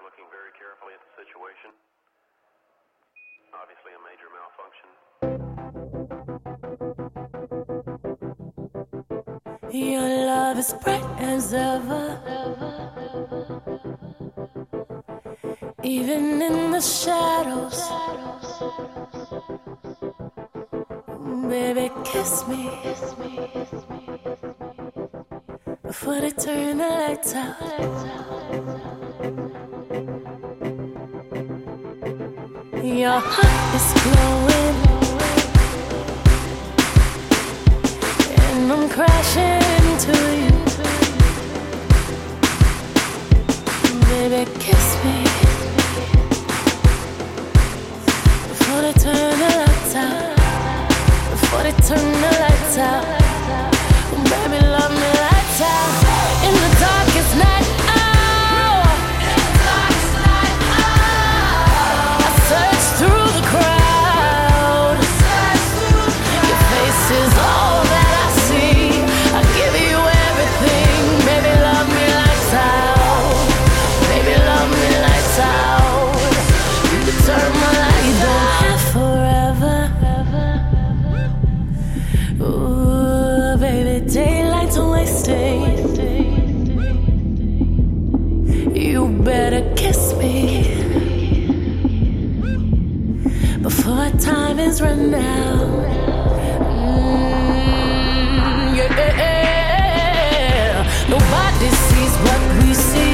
looking very carefully at the situation. Obviously a major malfunction. Your love is bright as ever, even in the shadows. Baby, kiss me before they turn the lights out. Your heart is glowing, and I'm crashing into you. Baby, kiss me before they turn the lights out. Before they turn the lights out. Baby, love me lights out. In the darkest night. Is all that I see. I give you everything. Baby, love me lights out. Baby, love me lights out. You can turn my lights on forever. Ooh, baby, daylight's wasting. You better kiss me before time is run out. Nobody sees what we see.